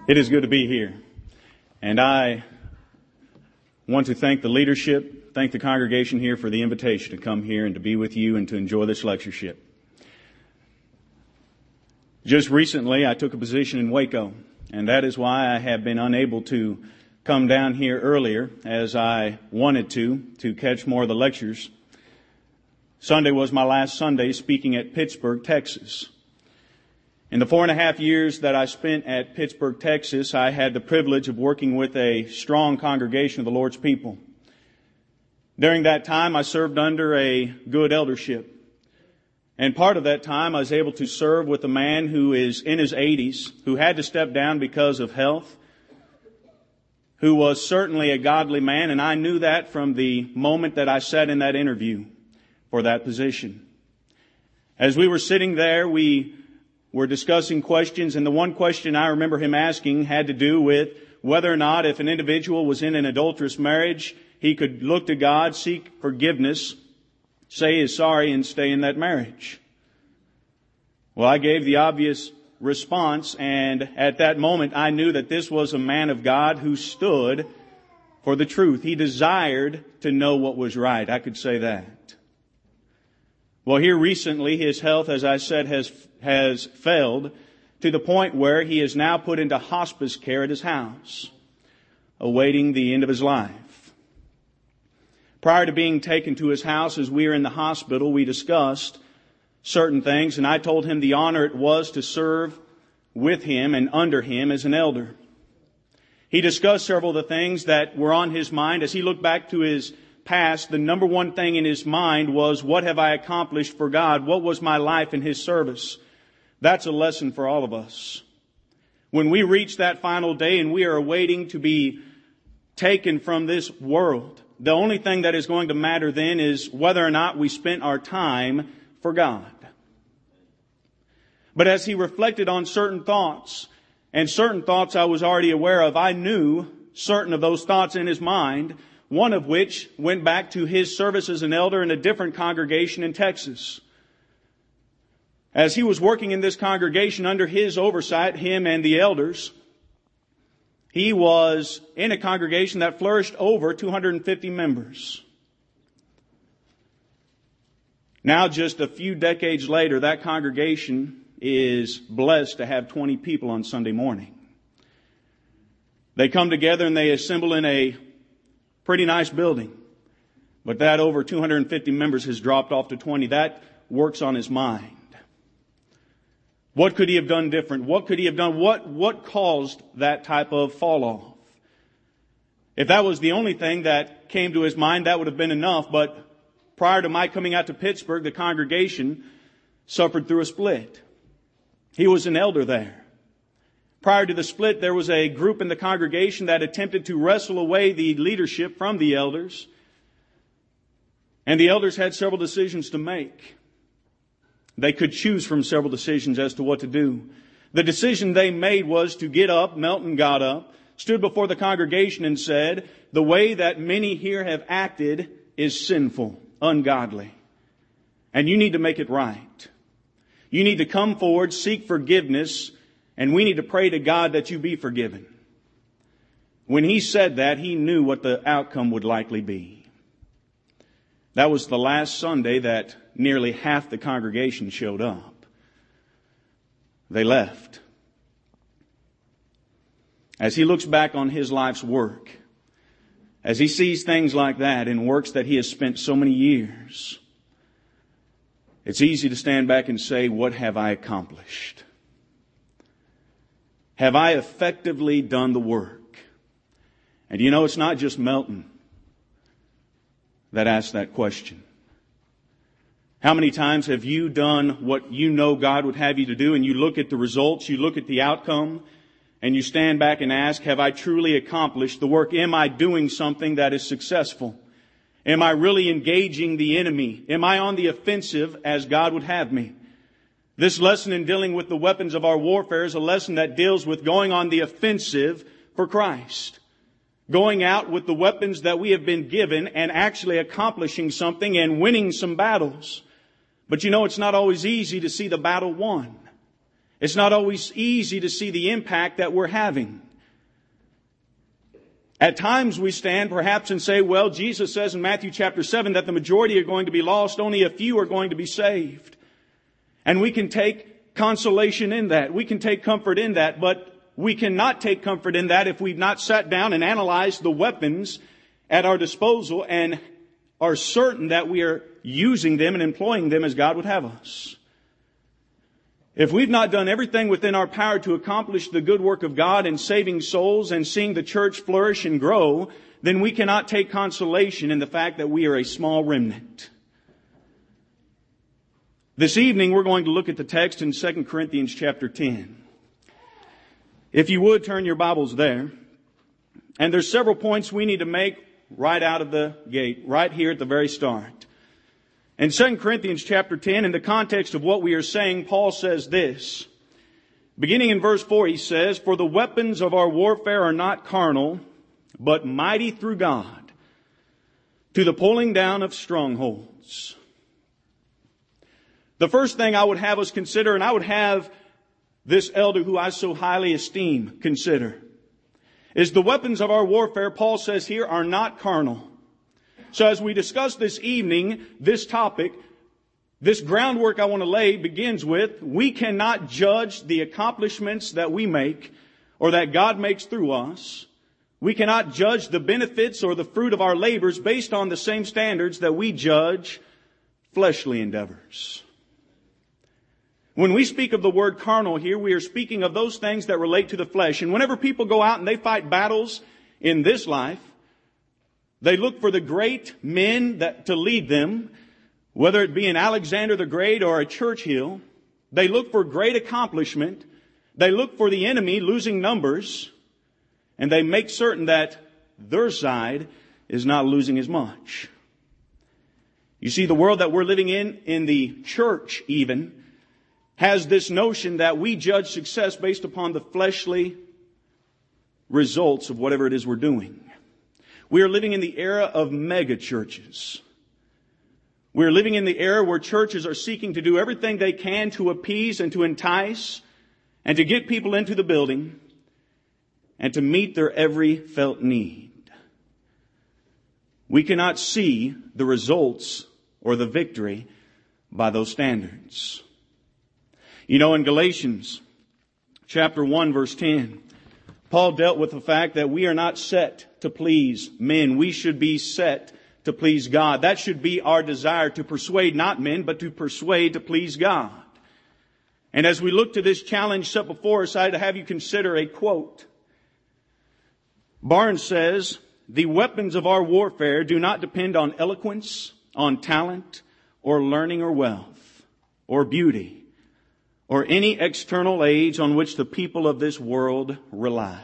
It is good to be here. And I want to thank the leadership, thank the congregation here for the invitation to come here and to be with you and to enjoy this lectureship. Just recently, I took a position in Waco, and that is why I have been unable to come down here earlier as I wanted to catch more of the lectures. Sunday was my last Sunday speaking at Pittsburg, Texas. In the 4.5 years that I spent at Pittsburg, Texas, I had the privilege of working with a strong congregation of the Lord's people. During that time, I served under a good eldership. And part of that time, I was able to serve with a man who is in his 80s, who had to step down because of health, who was certainly a godly man, and I knew that from the moment that I sat in that interview for that position. As we were sitting there, we were discussing questions, and the one question I remember him asking had to do with whether or not if an individual was in an adulterous marriage, he could look to God, seek forgiveness, say he is sorry, and stay in that marriage. Well, I gave the obvious response, and at that moment I knew that this was a man of God who stood for the truth. He desired to know what was right. I could say that. Well, here recently, his health, as I said, has failed to the point where he is now put into hospice care at his house, awaiting the end of his life. Prior to being taken to his house, as we were in the hospital, we discussed certain things, and I told him the honor it was to serve with him and under him as an elder. He discussed several of the things that were on his mind. As he looked back to his past, the number one thing in his mind was, what have I accomplished for God? What was my life in His service? That's a lesson for all of us. When we reach that final day and we are awaiting to be taken from this world, the only thing that is going to matter then is whether or not we spent our time for God. But as he reflected on certain thoughts, and certain thoughts I was already aware of, I knew certain of those thoughts in his mind, one of which went back to his service as an elder in a different congregation in Texas. As he was working in this congregation under his oversight, him and the elders, he was in a congregation that flourished over 250 members. Now, just a few decades later, that congregation is blessed to have 20 people on Sunday morning. They come together and they assemble in a pretty nice building. But that over 250 members has dropped off to 20. That works on his mind. What could he have done different? What could he have done? What caused that type of fall off? If that was the only thing that came to his mind, that would have been enough. But prior to my coming out to Pittsburg, the congregation suffered through a split. He was an elder there. Prior to the split, there was a group in the congregation that attempted to wrestle away the leadership from the elders. And the elders had several decisions to make. They could choose from several decisions as to what to do. The decision they made was to get up. Melton got up, stood before the congregation and said, the way that many here have acted is sinful, ungodly. And you need to make it right. You need to come forward, seek forgiveness, and we need to pray to God that you be forgiven. When he said that, he knew what the outcome would likely be. That was the last Sunday that nearly half the congregation showed up. They left. As he looks back on his life's work, as he sees things like that in works that he has spent so many years, it's easy to stand back and say, what have I accomplished? Have I effectively done the work? And you know, it's not just Melton that asked that question. How many times have you done what you know God would have you to do, and you look at the results, you look at the outcome, and you stand back and ask, have I truly accomplished the work? Am I doing something that is successful? Am I really engaging the enemy? Am I on the offensive as God would have me? This lesson in dealing with the weapons of our warfare is a lesson that deals with going on the offensive for Christ. Going out with the weapons that we have been given and actually accomplishing something and winning some battles. But you know, it's not always easy to see the battle won. It's not always easy to see the impact that we're having. At times we stand perhaps and say, well, Jesus says in Matthew chapter 7 that the majority are going to be lost, only a few are going to be saved. And we can take consolation in that. We can take comfort in that, but we cannot take comfort in that if we've not sat down and analyzed the weapons at our disposal and are certain that we are using them and employing them as God would have us. If we've not done everything within our power to accomplish the good work of God in saving souls and seeing the church flourish and grow, then we cannot take consolation in the fact that we are a small remnant. This evening we're going to look at the text in 2 Corinthians chapter 10. If you would turn your Bibles there. And there's several points we need to make right out of the gate, right here at the very start. In 2 Corinthians chapter 10, in the context of what we are saying, Paul says this. Beginning in verse 4, he says, "For the weapons of our warfare are not carnal, but mighty through God, to the pulling down of strongholds." The first thing I would have us consider, and I would have this elder who I so highly esteem consider, is the weapons of our warfare, Paul says here, are not carnal. So as we discuss this evening, this topic, this groundwork I want to lay begins with, we cannot judge the accomplishments that we make or that God makes through us. We cannot judge the benefits or the fruit of our labors based on the same standards that we judge fleshly endeavors. When we speak of the word carnal here, we are speaking of those things that relate to the flesh. And whenever people go out and they fight battles in this life, they look for the great men to lead them, whether it be an Alexander the Great or a Churchill. They look for great accomplishment. They look for the enemy losing numbers, and they make certain that their side is not losing as much. You see, the world that we're living in the church even, has this notion that we judge success based upon the fleshly results of whatever it is we're doing. We are living in the era of mega churches. We're living in the era where churches are seeking to do everything they can to appease and to entice and to get people into the building and to meet their every felt need. We cannot see the results or the victory by those standards. You know, in Galatians chapter 1 verse 10, Paul dealt with the fact that we are not set to please men. We should be set to please God. That should be our desire, to persuade not men, but to persuade to please God. And as we look to this challenge set before us, I'd have you consider a quote. Barnes says, "The weapons of our warfare do not depend on eloquence, on talent, or learning or wealth, or beauty, or any external aids on which the people of this world rely."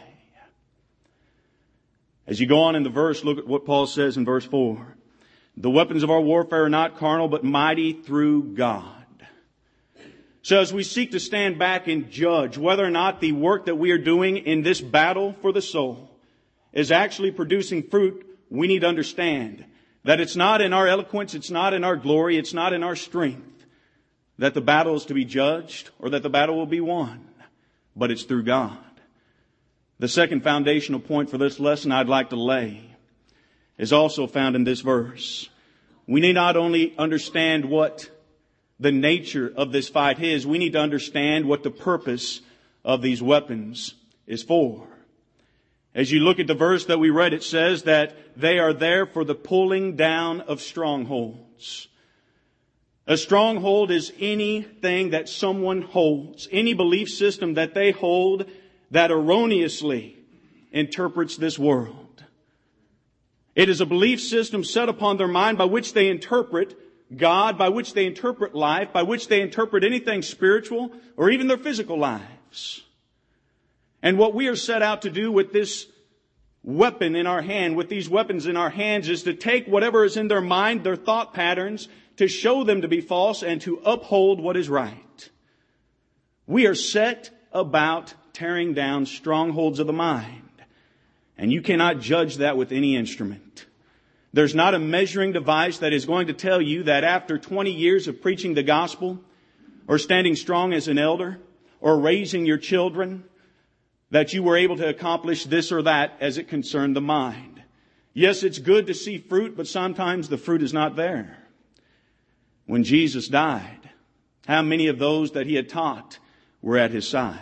As you go on in the verse, look at what Paul says in verse 4. "The weapons of our warfare are not carnal, but mighty through God." So as we seek to stand back and judge whether or not the work that we are doing in this battle for the soul is actually producing fruit, we need to understand that it's not in our eloquence, it's not in our glory, it's not in our strength that the battle is to be judged or that the battle will be won, but it's through God. The second foundational point for this lesson I'd like to lay is also found in this verse. We need not only understand what the nature of this fight is, we need to understand what the purpose of these weapons is for. As you look at the verse that we read, it says that they are there for the pulling down of strongholds. A stronghold is anything that someone holds, any belief system that they hold that erroneously interprets this world. It is a belief system set upon their mind by which they interpret God, by which they interpret life, by which they interpret anything spiritual or even their physical lives. And what we are set out to do with this weapon in our hand, with these weapons in our hands, is to take whatever is in their mind, their thought patterns, to show them to be false and to uphold what is right. We are set about tearing down strongholds of the mind. And you cannot judge that with any instrument. There's not a measuring device that is going to tell you that after 20 years of preaching the gospel, or standing strong as an elder, or raising your children that you were able to accomplish this or that as it concerned the mind. Yes, it's good to see fruit, but sometimes the fruit is not there. When Jesus died, how many of those that He had taught were at His side?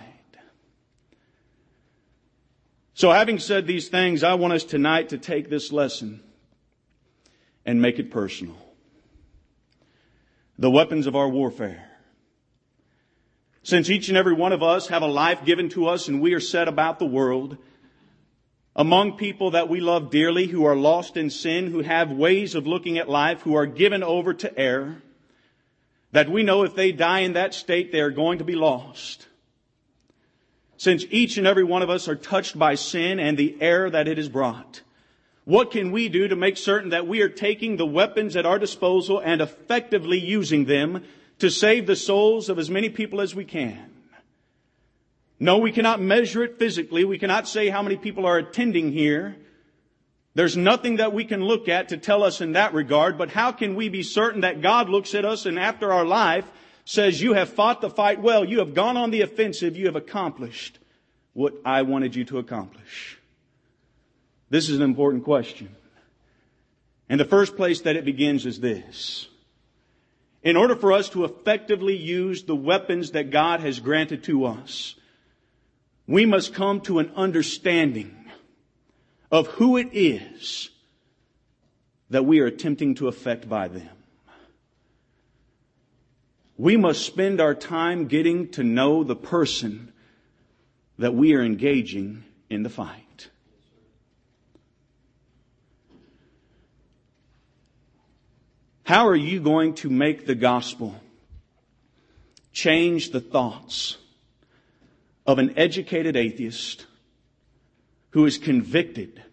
So having said these things, I want us tonight to take this lesson and make it personal. The weapons of our warfare. Since each and every one of us have a life given to us and we are set about the world, among people that we love dearly, who are lost in sin, who have ways of looking at life, who are given over to error, that we know if they die in that state, they are going to be lost. Since each and every one of us are touched by sin and the error that it has brought, what can we do to make certain that we are taking the weapons at our disposal and effectively using them to save the souls of as many people as we can? No, we cannot measure it physically. We cannot say how many people are attending here. There's nothing that we can look at to tell us in that regard. But how can we be certain that God looks at us and after our life says, you have fought the fight well, you have gone on the offensive, you have accomplished what I wanted you to accomplish? This is an important question. And the first place that it begins is this. In order for us to effectively use the weapons that God has granted to us, we must come to an understanding of who it is that we are attempting to affect by them. We must spend our time getting to know the person that we are engaging in the fight. How are you going to make the gospel change the thoughts of an educated atheist who is convicted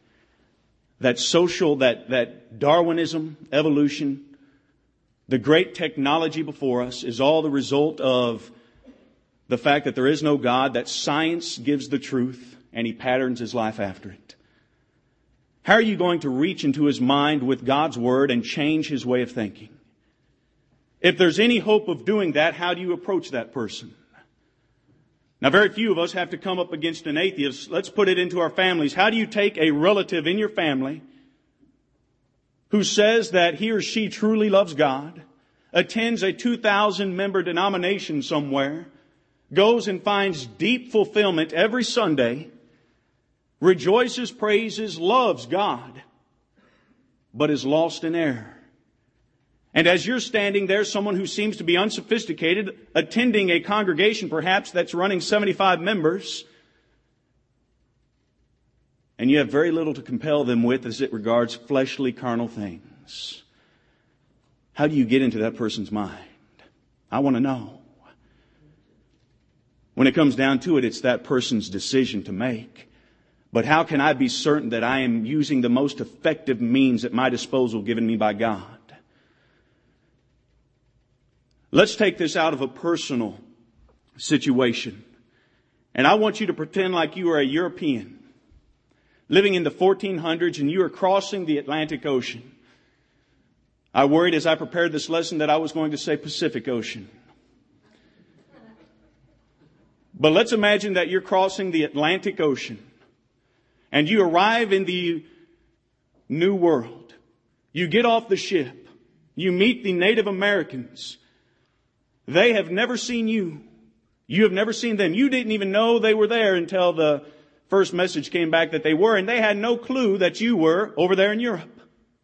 that Darwinism, evolution, the great technology before us is all the result of the fact that there is no God, that science gives the truth, and he patterns his life after it? How are you going to reach into his mind with God's Word and change his way of thinking? If there's any hope of doing that, how do you approach that person? Now, very few of us have to come up against an atheist. Let's put it into our families. How do you take a relative in your family who says that he or she truly loves God, attends a 2,000 member denomination somewhere, goes and finds deep fulfillment every Sunday, rejoices, praises, loves God, but is lost in error? And as you're standing there, someone who seems to be unsophisticated, attending a congregation perhaps that's running 75 members, and you have very little to compel them with as it regards fleshly, carnal things. How do you get into that person's mind? I want to know. When it comes down to it, it's that person's decision to make. But how can I be certain that I am using the most effective means at my disposal given me by God? Let's take this out of a personal situation. And I want you to pretend like you are a European living in the 1400s and you are crossing the Atlantic Ocean. I worried as I prepared this lesson that I was going to say Pacific Ocean. But let's imagine that you're crossing the Atlantic Ocean and you arrive in the New World. You get off the ship. You meet the Native Americans. They have never seen you. You have never seen them. You didn't even know they were there until the first message came back that they were, and they had no clue that you were over there in Europe.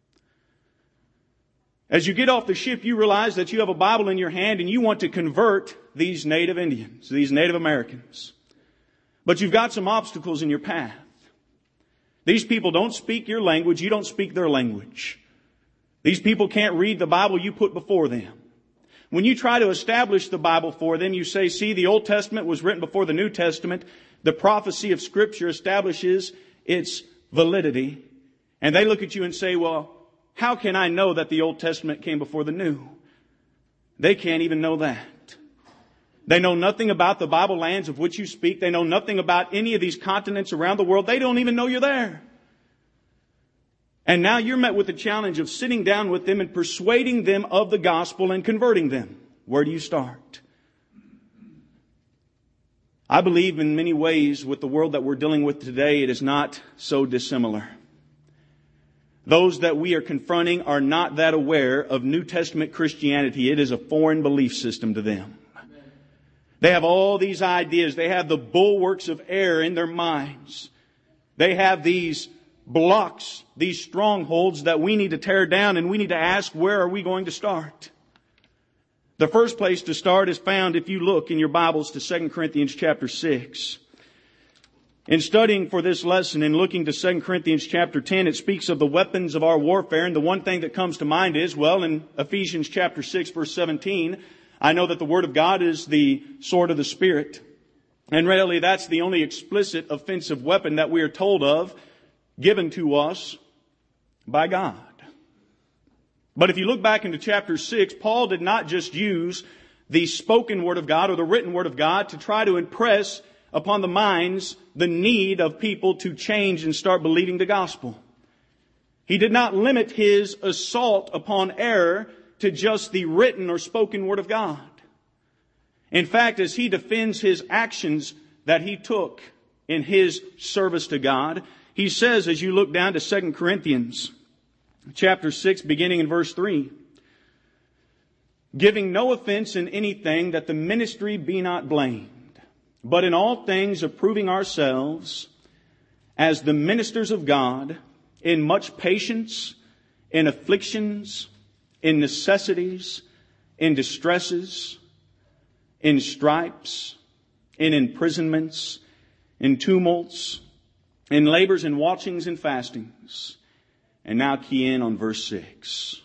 As you get off the ship, you realize that you have a Bible in your hand and you want to convert these Native Indians, these Native Americans. But you've got some obstacles in your path. These people don't speak your language. You don't speak their language. These people can't read the Bible you put before them. When you try to establish the Bible for them, you say, see, the Old Testament was written before the New Testament. The prophecy of Scripture establishes its validity. And they look at you and say, well, how can I know that the Old Testament came before the New? They can't even know that. They know nothing about the Bible lands of which you speak. They know nothing about any of these continents around the world. They don't even know you're there. And now you're met with the challenge of sitting down with them and persuading them of the gospel and converting them. Where do you start? I believe in many ways with the world that we're dealing with today, it is not so dissimilar. Those that we are confronting are not that aware of New Testament Christianity. It is a foreign belief system to them. They have all these ideas. They have the bulwarks of error in their minds. They have these blocks, these strongholds that we need to tear down, and we need to ask, where are we going to start? The first place to start is found, if you look in your Bibles, to 2 Corinthians chapter 6. In studying for this lesson and looking to 2 Corinthians chapter 10, it speaks of the weapons of our warfare, and the one thing that comes to mind is, well, in Ephesians chapter 6 verse 17, I know that the Word of God is the sword of the Spirit. And really that's the only explicit offensive weapon that we are told of, given to us by God. But if you look back into chapter 6, Paul did not just use the spoken Word of God or the written Word of God to try to impress upon the minds the need of people to change and start believing the gospel. He did not limit his assault upon error to just the written or spoken Word of God. In fact, as he defends his actions that he took in his service to God, he says, as you look down to 2 Corinthians chapter 6, beginning in verse 3, giving no offense in anything, that the ministry be not blamed, but in all things approving ourselves as the ministers of God, in much patience, in afflictions, in necessities, in distresses, in stripes, in imprisonments, in tumults, in labors and watchings and fastings. And now key in on verse 6.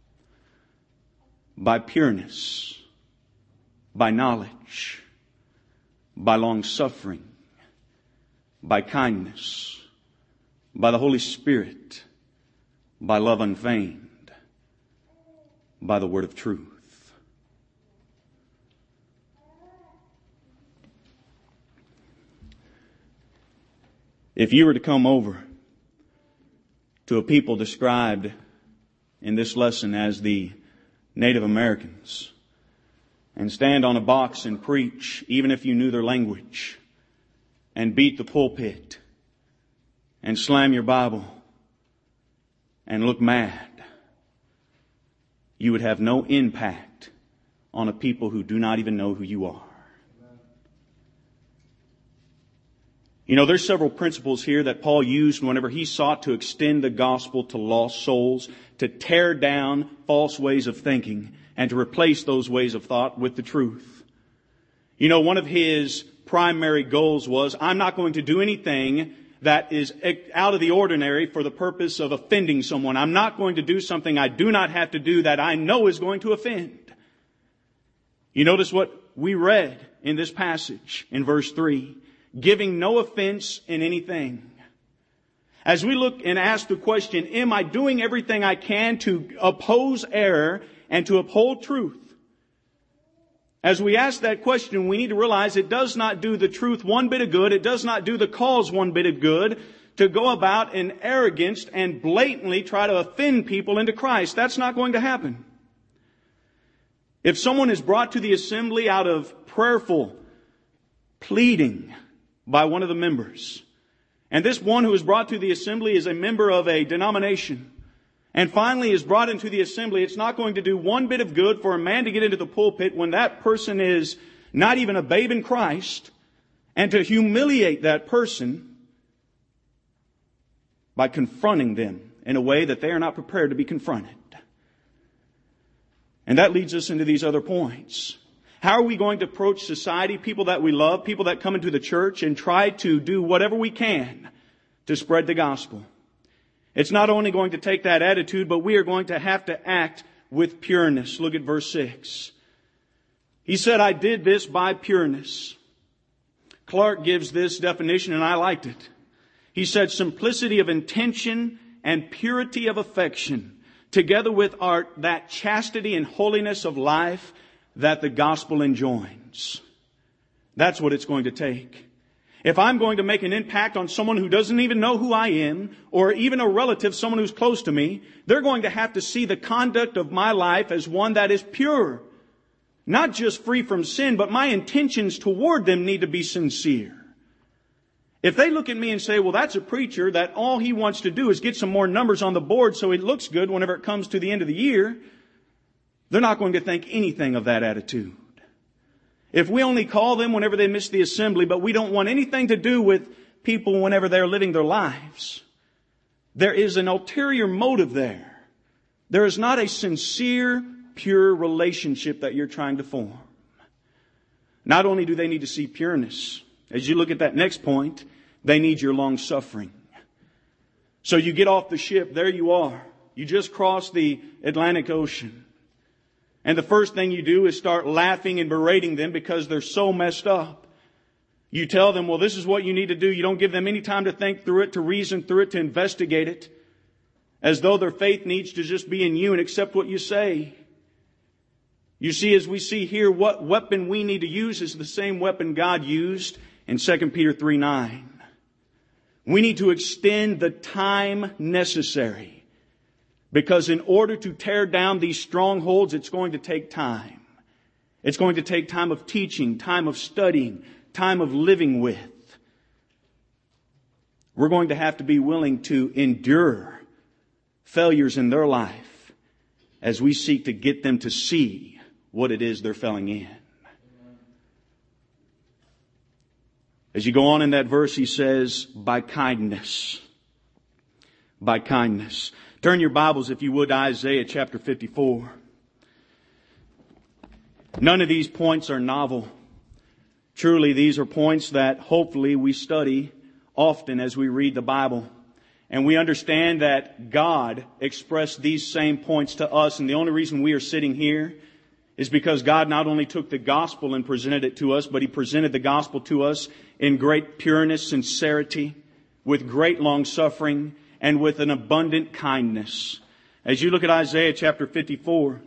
By pureness, by knowledge, by long suffering, by kindness, by the Holy Spirit, by love unfeigned, by the word of truth. If you were to come over to a people described in this lesson as the Native Americans and stand on a box and preach, even if you knew their language, and beat the pulpit and slam your Bible and look mad, you would have no impact on a people who do not even know who you are. You know, there's several principles here that Paul used whenever he sought to extend the gospel to lost souls, to tear down false ways of thinking, and to replace those ways of thought with the truth. You know, one of his primary goals was, I'm not going to do anything that is out of the ordinary for the purpose of offending someone. I'm not going to do something I do not have to do that I know is going to offend. You notice what we read in this passage in verse 3. Giving no offense in anything. As we look and ask the question, am I doing everything I can to oppose error and to uphold truth? As we ask that question, we need to realize it does not do the truth one bit of good. It does not do the cause one bit of good to go about in arrogance and blatantly try to offend people into Christ. That's not going to happen. If someone is brought to the assembly out of prayerful pleading by one of the members, and this one who is brought to the assembly is a member of a denomination, and finally is brought into the assembly, it's not going to do one bit of good for a man to get into the pulpit when that person is not even a babe in Christ, and to humiliate that person by confronting them in a way that they are not prepared to be confronted. And that leads us into these other points. How are we going to approach society, people that we love, people that come into the church, and try to do whatever we can to spread the gospel? It's not only going to take that attitude, but we are going to have to act with pureness. Look at verse 6. He said, I did this by pureness. Clark gives this definition, and I liked it. He said, simplicity of intention and purity of affection, together with that chastity and holiness of life that the gospel enjoins. That's what it's going to take. If I'm going to make an impact on someone who doesn't even know who I am, or even a relative, someone who's close to me, they're going to have to see the conduct of my life as one that is pure. Not just free from sin, but my intentions toward them need to be sincere. If they look at me and say, well, that's a preacher that all he wants to do is get some more numbers on the board so it looks good whenever it comes to the end of the year, they're not going to think anything of that attitude. If we only call them whenever they miss the assembly, but we don't want anything to do with people whenever they're living their lives, there is an ulterior motive there. There is not a sincere, pure relationship that you're trying to form. Not only do they need to see pureness, as you look at that next point, they need your long suffering. So you get off the ship, there you are. You just crossed the Atlantic Ocean. And the first thing you do is start laughing and berating them because they're so messed up. You tell them, well, this is what you need to do. You don't give them any time to think through it, to reason through it, to investigate it. As though their faith needs to just be in you and accept what you say. You see, as we see here, what weapon we need to use is the same weapon God used in 2 Peter 3:9. We need to extend the time necessary. Because in order to tear down these strongholds, it's going to take time. It's going to take time of teaching, time of studying, time of living with. We're going to have to be willing to endure failures in their life as we seek to get them to see what it is they're failing in. As you go on in that verse, he says, by kindness. By kindness. Turn your Bibles, if you would, to Isaiah chapter 54. None of these points are novel. Truly, these are points that hopefully we study often as we read the Bible. And we understand that God expressed these same points to us. And the only reason we are sitting here is because God not only took the gospel and presented it to us, but He presented the gospel to us in great pureness, sincerity, with great long suffering, and with an abundant kindness. As you look at Isaiah chapter 54,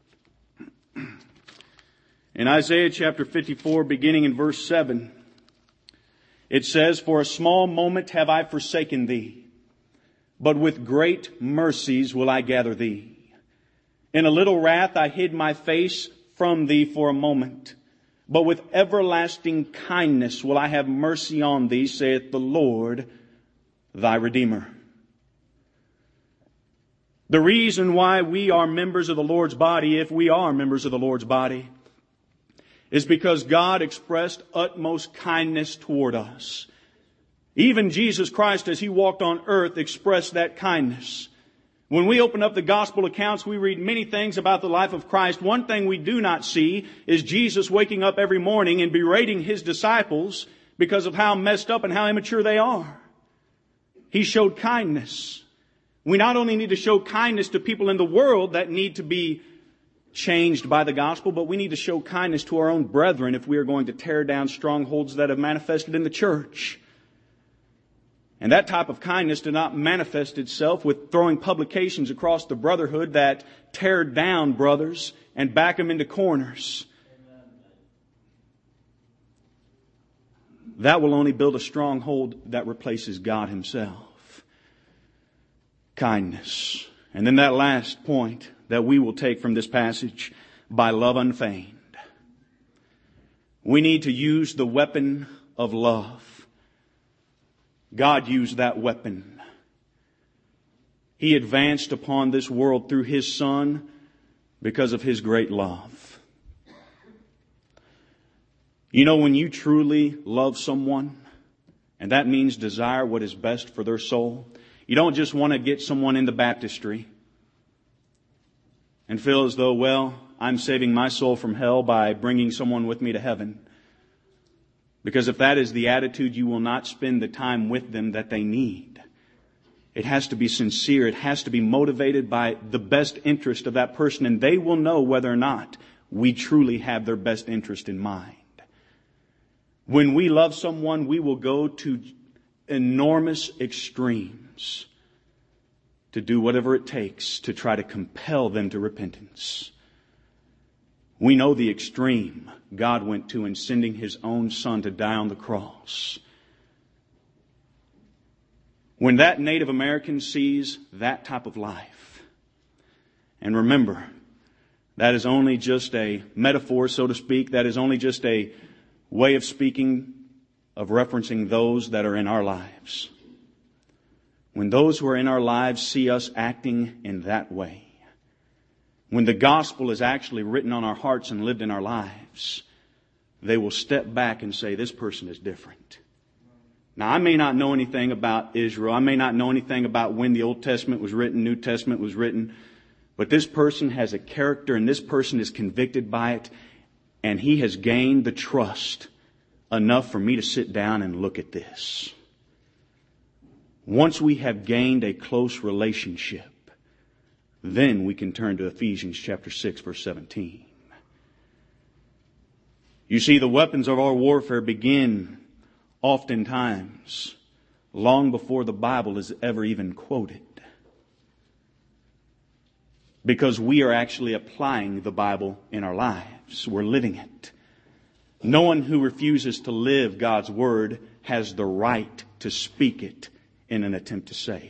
in Isaiah chapter 54, beginning in verse 7, it says, for a small moment have I forsaken thee, but with great mercies will I gather thee. In a little wrath I hid my face from thee for a moment, but with everlasting kindness will I have mercy on thee, saith the Lord thy Redeemer. The reason why we are members of the Lord's body, if we are members of the Lord's body, is because God expressed utmost kindness toward us. Even Jesus Christ, as He walked on earth, expressed that kindness. When we open up the gospel accounts, we read many things about the life of Christ. One thing we do not see is Jesus waking up every morning and berating His disciples because of how messed up and how immature they are. He showed kindness. We not only need to show kindness to people in the world that need to be changed by the gospel, but we need to show kindness to our own brethren if we are going to tear down strongholds that have manifested in the church. And that type of kindness did not manifest itself with throwing publications across the brotherhood that tear down brothers and back them into corners. That will only build a stronghold that replaces God Himself. Kindness. And then that last point that we will take from this passage, by love unfeigned. We need to use the weapon of love. God used that weapon. He advanced upon this world through His Son because of His great love. You know, when you truly love someone, and that means desire what is best for their soul, you don't just want to get someone in the baptistry and feel as though, well, I'm saving my soul from hell by bringing someone with me to heaven. Because if that is the attitude, you will not spend the time with them that they need. It has to be sincere. It has to be motivated by the best interest of that person, and they will know whether or not we truly have their best interest in mind. When we love someone, we will go to enormous extremes to do whatever it takes to try to compel them to repentance. We know the extreme God went to in sending His own Son to die on the cross. When that Native American sees that type of life, and remember, That is only just a metaphor, so to speak. That is only just a way of speaking, of referencing those that are in our lives. When those who are in our lives see us acting in that way, when the gospel is actually written on our hearts and lived in our lives, they will step back and say, this person is different. Now, I may not know anything about Israel. I may not know anything about when the Old Testament was written, New Testament was written. But this person has a character and this person is convicted by it. And he has gained the trust enough for me to sit down and look at this. Once we have gained a close relationship, then we can turn to Ephesians chapter 6, verse 17. You see, the weapons of our warfare begin oftentimes long before the Bible is ever even quoted. Because we are actually applying the Bible in our lives. We're living it. No one who refuses to live God's Word has the right to speak it in an attempt to save.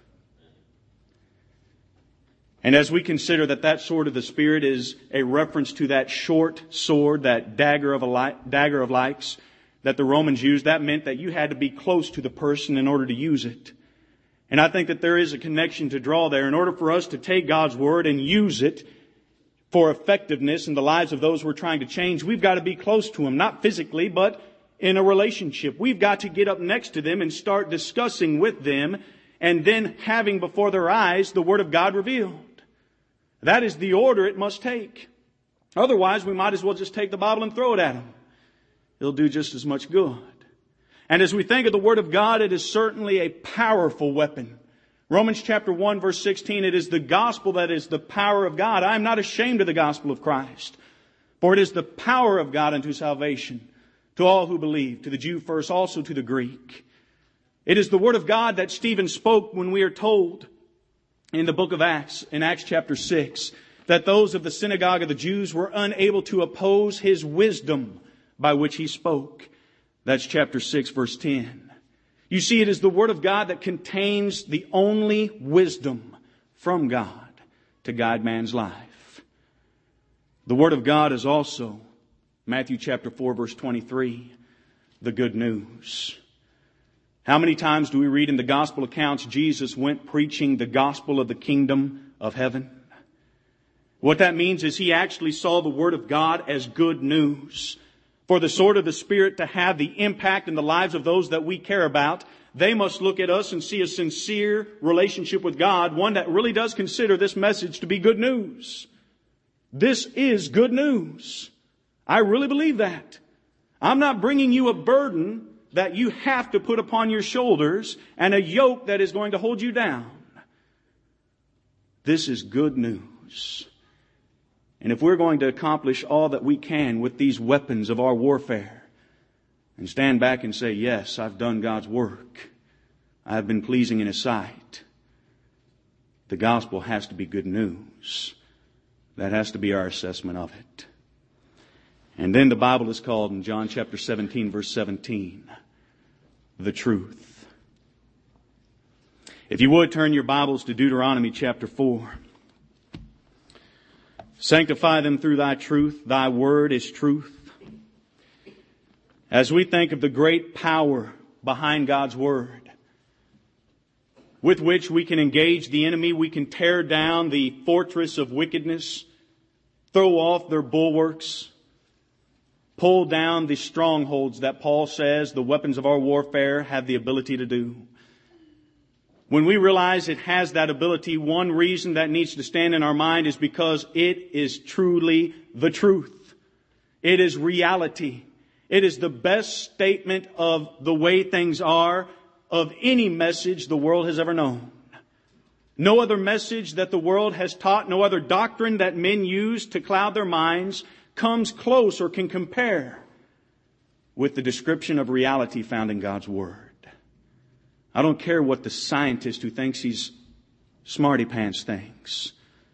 And as we consider that sword of the Spirit is a reference to that short sword, that dagger of likes that the Romans used, that meant that you had to be close to the person in order to use it. And I think that there is a connection to draw there. In order for us to take God's Word and use it for effectiveness in the lives of those we're trying to change, we've got to be close to them, not physically, but in a relationship. We've got to get up next to them and start discussing with them and then having before their eyes the Word of God revealed. That is the order it must take. Otherwise, we might as well just take the Bible and throw it at them. It'll do just as much good. And as we think of the Word of God, it is certainly a powerful weapon. Romans chapter 1 verse 16, it is the gospel that is the power of God. I am not ashamed of the gospel of Christ, for it is the power of God unto salvation to all who believe, to the Jew first, also to the Greek. It is the Word of God that Stephen spoke when we are told in the book of Acts, in Acts chapter 6, that those of the synagogue of the Jews were unable to oppose his wisdom by which he spoke. That's chapter 6, verse 10. You see, it is the Word of God that contains the only wisdom from God to guide man's life. The Word of God is also, Matthew chapter 4, verse 23, the good news. How many times do we read in the gospel accounts Jesus went preaching the gospel of the kingdom of heaven? What that means is he actually saw the Word of God as good news. For the sword of the Spirit to have the impact in the lives of those that we care about, they must look at us and see a sincere relationship with God, one that really does consider this message to be good news. This is good news. I really believe that. I'm not bringing you a burden that you have to put upon your shoulders and a yoke that is going to hold you down. This is good news. And if we're going to accomplish all that we can with these weapons of our warfare and stand back and say, yes, I've done God's work, I've been pleasing in His sight, the gospel has to be good news. That has to be our assessment of it. And then the Bible is called in John chapter 17, verse 17, the truth. If you would turn your Bibles to Deuteronomy chapter 4. Sanctify them through Thy truth. Thy word is truth. As we think of the great power behind God's Word, with which we can engage the enemy, we can tear down the fortress of wickedness, throw off their bulwarks, pull down the strongholds that Paul says the weapons of our warfare have the ability to do. When we realize it has that ability, one reason that needs to stand in our mind is because it is truly the truth. It is reality. It is the best statement of the way things are of any message the world has ever known. No other message that the world has taught, no other doctrine that men use to cloud their minds comes close or can compare with the description of reality found in God's Word. I don't care what the scientist who thinks he's smarty pants thinks.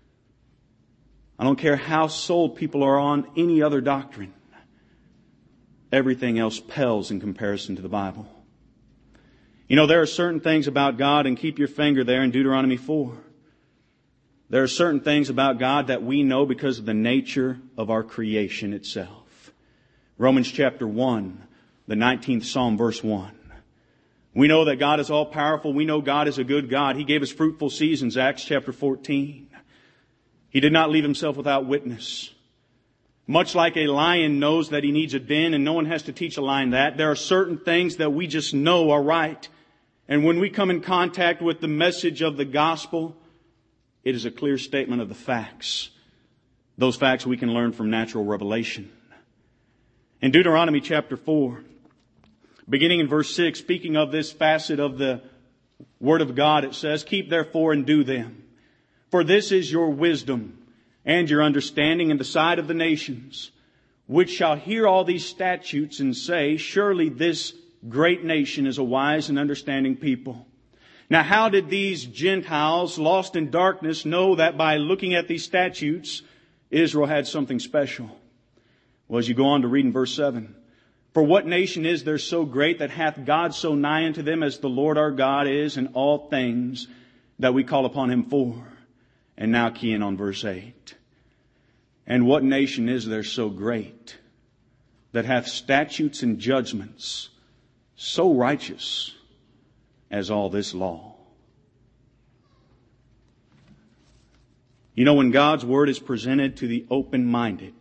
I don't care how sold people are on any other doctrine. Everything else pales in comparison to the Bible. You know, there are certain things about God, and keep your finger there in Deuteronomy 4. There are certain things about God that we know because of the nature of our creation itself. Romans chapter 1, the 19th Psalm, verse 1. We know that God is all powerful. We know God is a good God. He gave us fruitful seasons, Acts chapter 14. He did not leave Himself without witness. Much like a lion knows that he needs a den, and no one has to teach a lion that, there are certain things that we just know are right. And when we come in contact with the message of the gospel, it is a clear statement of the facts. Those facts we can learn from natural revelation. In Deuteronomy chapter 4, beginning in verse 6, speaking of this facet of the Word of God, it says, "Keep therefore and do them. For this is your wisdom and your understanding in the sight of the nations, which shall hear all these statutes and say, surely this great nation is a wise and understanding people." Now, how did these Gentiles lost in darkness know that by looking at these statutes, Israel had something special? Well, as you go on to read in verse 7, "For what nation is there so great that hath God so nigh unto them as the Lord our God is in all things that we call upon Him for?" And now key in on verse 8. "And what nation is there so great that hath statutes and judgments so righteous as all this law?" You know, when God's Word is presented to the open-minded,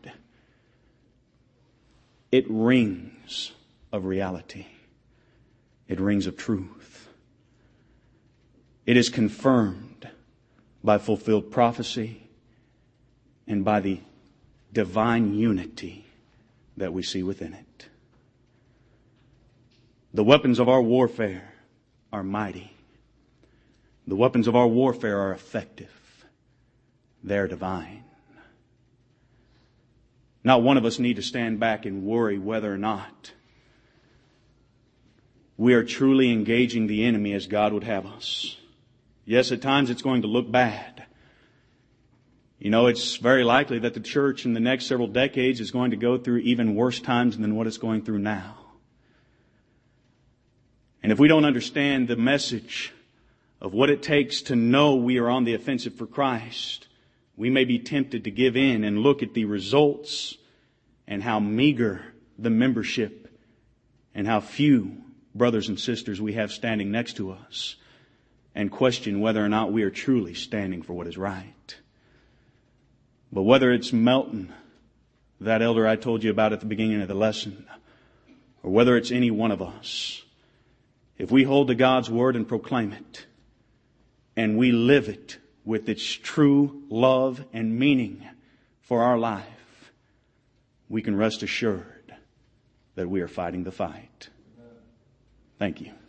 it rings of reality. It rings of truth. It is confirmed by fulfilled prophecy and by the divine unity that we see within it. The weapons of our warfare are mighty. The weapons of our warfare are effective. They're divine. Not one of us need to stand back and worry whether or not we are truly engaging the enemy as God would have us. Yes, at times it's going to look bad. You know, it's very likely that the church in the next several decades is going to go through even worse times than what it's going through now. And if we don't understand the message of what it takes to know we are on the offensive for Christ, we may be tempted to give in and look at the results and how meager the membership and how few brothers and sisters we have standing next to us and question whether or not we are truly standing for what is right. But whether it's Melton, that elder I told you about at the beginning of the lesson, or whether it's any one of us, if we hold to God's Word and proclaim it, and we live it with its true love and meaning for our life, we can rest assured that we are fighting the fight. Thank you.